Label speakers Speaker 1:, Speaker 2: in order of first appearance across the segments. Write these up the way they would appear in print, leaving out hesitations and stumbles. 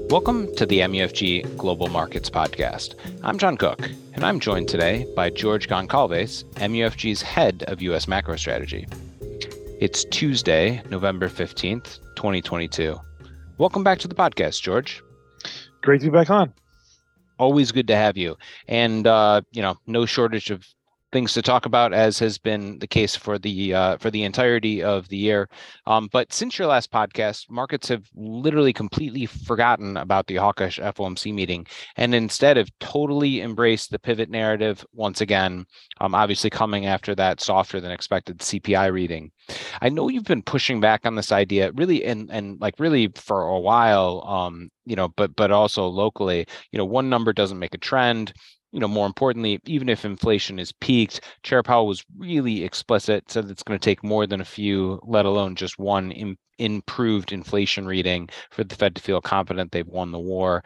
Speaker 1: Welcome to the MUFG Global Markets Podcast. I'm John Cook, and I'm joined today by George Goncalves, MUFG's head of U.S. macro strategy. It's Tuesday, November 15th, 2022. Welcome back to the podcast, George.
Speaker 2: Great to be back on.
Speaker 1: Always good to have you. And, no shortage of things to talk about, as has been the case for the entirety of the year. But since your last podcast, markets have literally completely forgotten about the hawkish FOMC meeting and instead have totally embraced the pivot narrative once again, obviously coming after that softer than expected CPI reading. I know you've been pushing back on this idea really and like really for a while, but also locally. One number doesn't make a trend. More importantly, even if inflation is peaked, Chair Powell was really explicit, said it's going to take more than a few, let alone just one improved inflation reading for the Fed to feel confident they've won the war.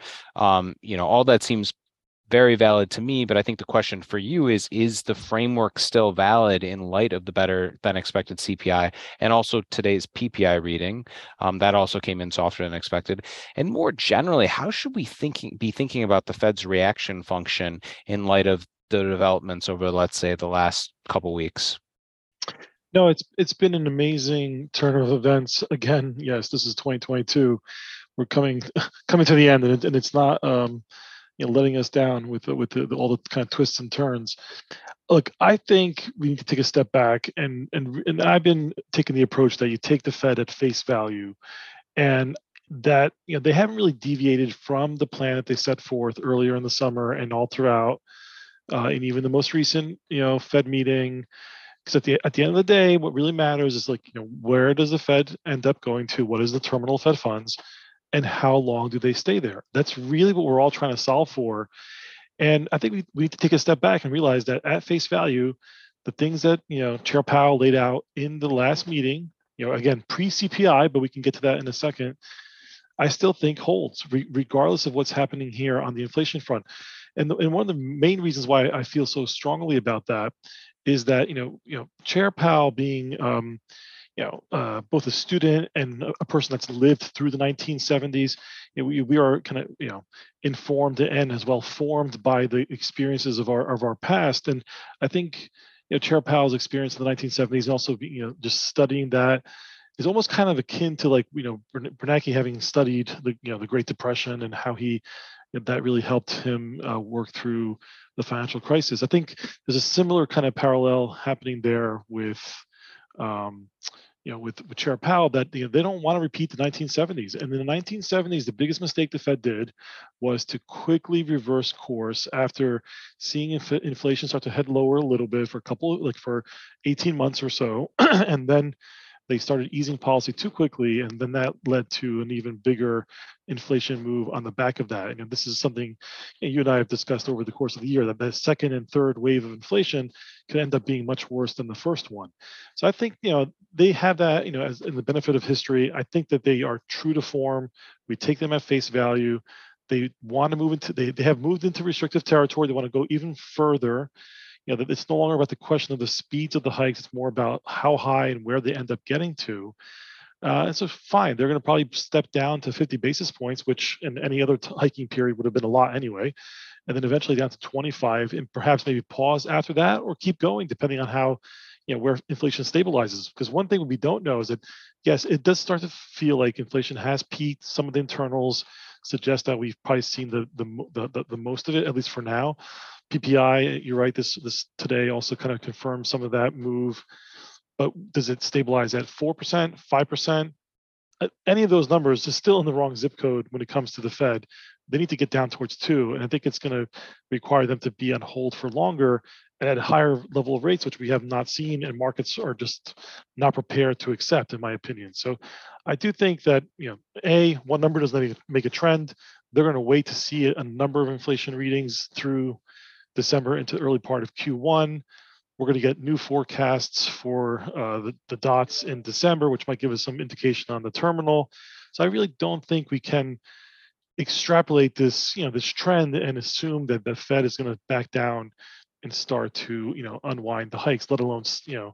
Speaker 1: All that seems very valid to me, but I think the question for you is the framework still valid in light of the better than expected CPI and also today's PPI reading? That also came in softer than expected. And more generally, how should we be thinking about the Fed's reaction function in light of the developments over, let's say, the last couple weeks?
Speaker 2: No, it's been an amazing turn of events. Again, yes, this is 2022. We're coming to the end, and it's not letting us down with all the kind of twists and turns. Look, I think we need to take a step back, and I've been taking the approach that you take the Fed at face value, and that they haven't really deviated from the plan that they set forth earlier in the summer and all throughout, and even the most recent Fed meeting. Because at the end of the day, what really matters is where does the Fed end up going to? What is the terminal Fed funds? And how long do they stay there? That's really what we're all trying to solve for. And I think we need to take a step back and realize that at face value, the things that Chair Powell laid out in the last meeting, again pre-CPI, but we can get to that in a second, I still think holds regardless of what's happening here on the inflation front. And one of the main reasons why I feel so strongly about that is that Chair Powell being both a student and a person that's lived through the 1970s, we are kind of informed and as well formed by the experiences of our past. And I think Chair Powell's experience in the 1970s and also just studying that is almost kind of akin to Bernanke having studied the Great Depression and how that really helped him work through the financial crisis. I think there's a similar kind of parallel happening there with with Chair Powell, that they don't want to repeat the 1970s. And in the 1970s, the biggest mistake the Fed did was to quickly reverse course after seeing inflation start to head lower a little bit for 18 months or so, and then they started easing policy too quickly, and then that led to an even bigger inflation move on the back of that. And this is something you and I have discussed over the course of the year, that the second and third wave of inflation could end up being much worse than the first one. So I think they have that as in the benefit of history. I think that they are true to form. We take them at face value. They want to move into they have moved into restrictive territory. They want to go even further. That it's no longer about the question of the speeds of the hikes. It's more about how high and where they end up getting to. And so fine, they're going to probably step down to 50 basis points, which in any other hiking period would have been a lot anyway. And then eventually down to 25, and perhaps maybe pause after that or keep going depending on how, where inflation stabilizes. Because one thing we don't know is that, yes, it does start to feel like inflation has peaked. Some of the internals suggest that we've probably seen the most of it, at least for now. PPI, you're right, this today also kind of confirms some of that move. But does it stabilize at 4%, 5%? Any of those numbers is still in the wrong zip code when it comes to the Fed. They need to get down towards 2. And I think it's going to require them to be on hold for longer and at a higher level of rates, which we have not seen, and markets are just not prepared to accept, in my opinion. So I do think that, one number doesn't make a trend. They're going to wait to see a number of inflation readings through December into the early part of Q1. We're going to get new forecasts for the dots in December, which might give us some indication on the terminal. So I really don't think we can extrapolate this, this trend and assume that the Fed is going to back down and start to, unwind the hikes, let alone,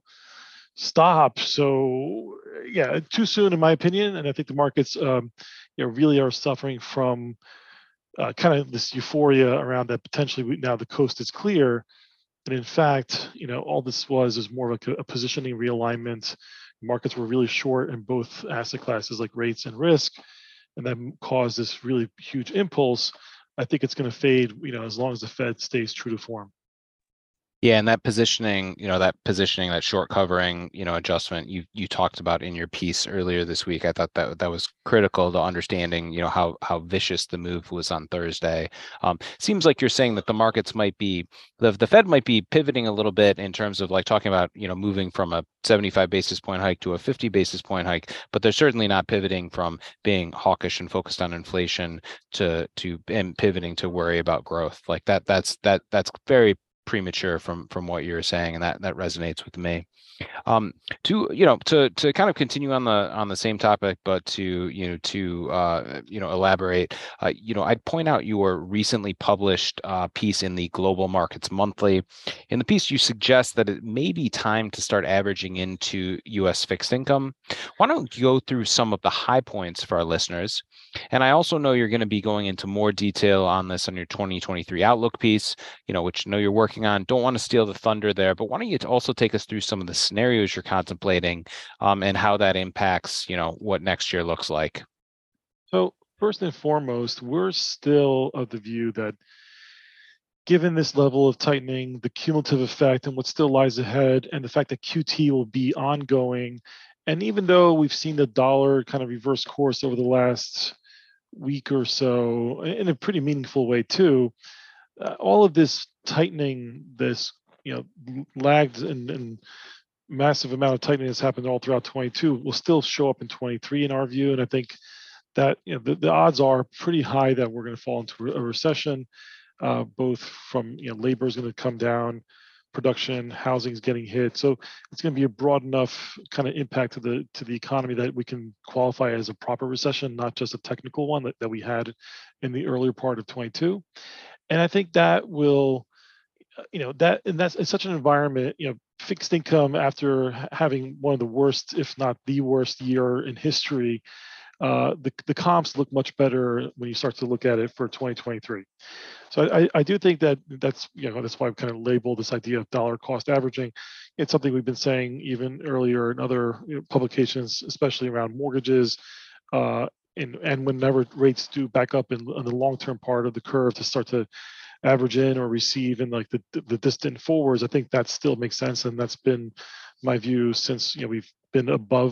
Speaker 2: stop. So yeah, too soon in my opinion. And I think the markets, really are suffering from kind of this euphoria around that potentially now the coast is clear. And in fact, all this was more like a positioning realignment. Markets were really short in both asset classes like rates and risk, and that caused this really huge impulse. I think it's going to fade, as long as the Fed stays true to form.
Speaker 1: Yeah, and that positioning, that short covering, adjustment you talked about in your piece earlier this week, I thought that was critical to understanding, how vicious the move was on Thursday. Seems like you're saying that the markets might be, the Fed might be pivoting a little bit in terms of like talking about, moving from a 75 basis point hike to a 50 basis point hike, but they're certainly not pivoting from being hawkish and focused on inflation and pivoting to worry about growth. Like that's very premature from what you're saying, and that resonates with me. To kind of continue on the same topic, but to elaborate, I'd point out your recently published piece in the Global Markets Monthly. In the piece, you suggest that it may be time to start averaging into U.S. fixed income. Why don't you go through some of the high points for our listeners? And I also know you're going to be going into more detail on this on your 2023 Outlook piece, which I know you're working on. Don't want to steal the thunder there, but why don't you also take us through some of the scenarios you're contemplating, and how that impacts, what next year looks like?
Speaker 2: So first and foremost, we're still of the view that given this level of tightening, the cumulative effect and what still lies ahead, and the fact that QT will be ongoing, and even though we've seen the dollar kind of reverse course over the last week or so in a pretty meaningful way too, all of this tightening, this lagged and massive amount of tightening that's happened all throughout 22 will still show up in 23 in our view. And I think that the odds are pretty high that we're going to fall into a recession, both from labor is going to come down, production, housing is getting hit. So it's going to be a broad enough kind of impact to the economy that we can qualify as a proper recession, not just a technical one that we had in the earlier part of 22. And I think that will, that's in such an environment, fixed income after having one of the worst, if not the worst year in history, the comps look much better when you start to look at it for 2023. So I do think that's that's why I've kind of labeled this idea of dollar cost averaging. It's something we've been saying even earlier in other publications, especially around mortgages, and whenever rates do back up in the long term part of the curve to start to average in or receive in like the distant forwards, I think that still makes sense, and that's been my view since we've been above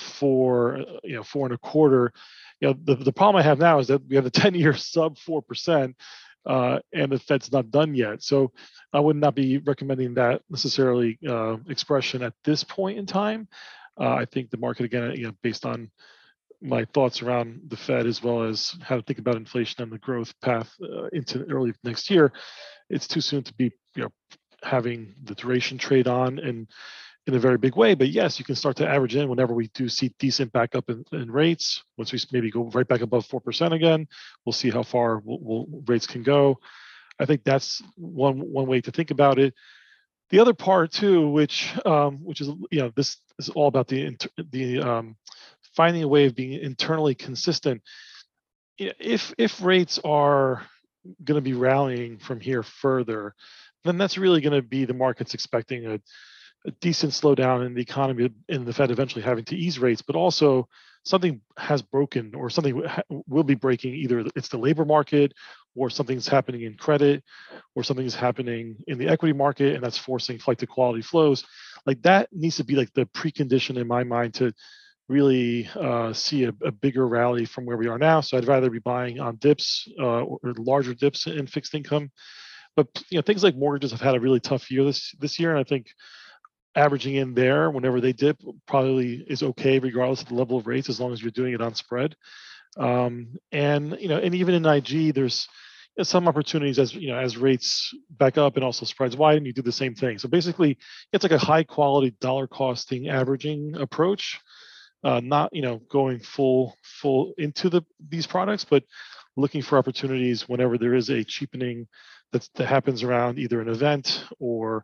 Speaker 2: 4.25. The problem I have now is that we have the 10-year sub 4%, and the Fed's not done yet. So I would not be recommending that necessarily expression at this point in time. I think the market, again, based on my thoughts around the Fed as well as how to think about inflation and the growth path into early next year, it's too soon to be having the duration trade on and in a very big way. But yes, you can start to average in whenever we do see decent backup in rates. Once we maybe go right back above 4% again, we'll see how far rates can go. I think that's one way to think about it. The other part too, which is this is all about the finding a way of being internally consistent. If rates are going to be rallying from here further, then that's really going to be the market's expecting a decent slowdown in the economy and the Fed eventually having to ease rates, but also something has broken or something will be breaking. Either it's the labor market or something's happening in credit or something's happening in the equity market, and that's forcing flight to quality flows. Like that needs to be like the precondition in my mind to really see a bigger rally from where we are now. So I'd rather be buying on dips or larger dips in fixed income. But things like mortgages have had a really tough year this year, and I think averaging in there whenever they dip probably is okay, regardless of the level of rates, as long as you're doing it on spread. And even in IG, there's some opportunities as rates back up and also spreads widen, you do the same thing. So basically, it's like a high quality dollar costing averaging approach, not going full into these products, but looking for opportunities whenever there is a cheapening that happens around either an event or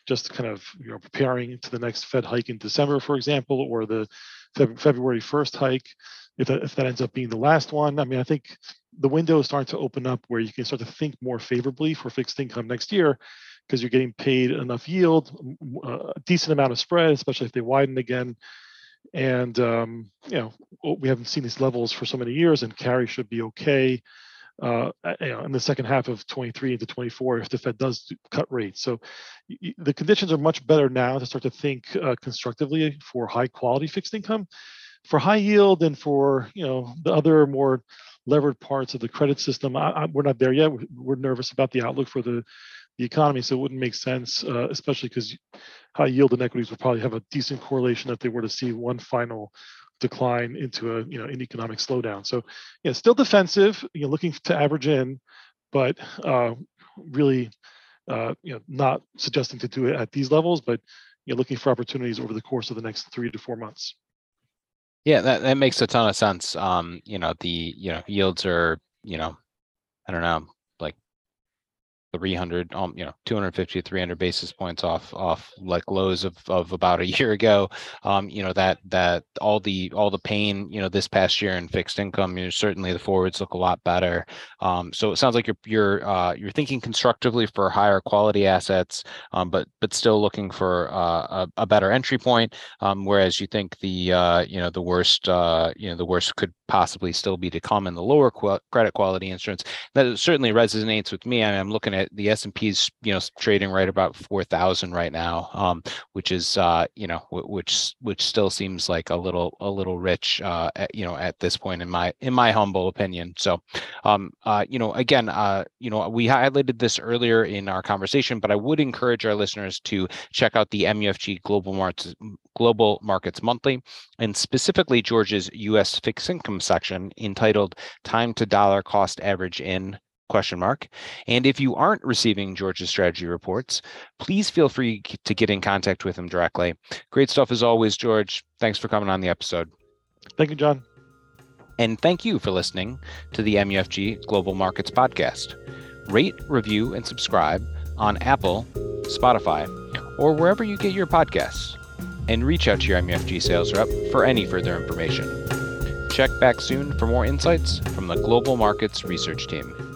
Speaker 2: just kind of preparing to the next Fed hike in December, for example, or the February 1st hike, if that ends up being the last one. I mean, I think the window is starting to open up where you can start to think more favorably for fixed income next year, because you're getting paid enough yield, a decent amount of spread, especially if they widen again. And we haven't seen these levels for so many years, and carry should be okay in the second half of 23 into 24 if the Fed does cut rates. So the conditions are much better now to start to think constructively for high quality fixed income. For high yield and for the other more levered parts of the credit system, we're not there yet. We're nervous about the outlook for the economy, so it wouldn't make sense, especially because high yield and equities would probably have a decent correlation if they were to see one final decline into an economic slowdown. So still defensive, looking to average in, but really not suggesting to do it at these levels, but looking for opportunities over the course of the next 3 to 4 months.
Speaker 1: Yeah, that makes a ton of sense. The yields are, I don't know, like 300, 250 to 300 basis points off like lows of about a year ago. That all the pain, this past year in fixed income, certainly the forwards look a lot better. So it sounds like you're thinking constructively for higher quality assets, but still looking for a better entry point. Whereas you think the worst could possibly still be to come in the lower credit quality instruments. That certainly resonates with me. I mean, I'm looking at the S&P's, trading right about 4,000 right now, which is, which still seems like a little rich, at this point in my humble opinion. So, again, we highlighted this earlier in our conversation, but I would encourage our listeners to check out the MUFG Global Markets Monthly, and specifically George's U.S. fixed income section entitled "Time to Dollar Cost Average in?" And if you aren't receiving George's strategy reports, please feel free to get in contact with him directly. Great stuff as always, George. Thanks for coming on the episode.
Speaker 2: Thank you, John.
Speaker 1: And thank you for listening to the MUFG Global Markets Podcast. Rate, review, and subscribe on Apple, Spotify, or wherever you get your podcasts. And reach out to your MUFG sales rep for any further information. Check back soon for more insights from the Global Markets Research Team.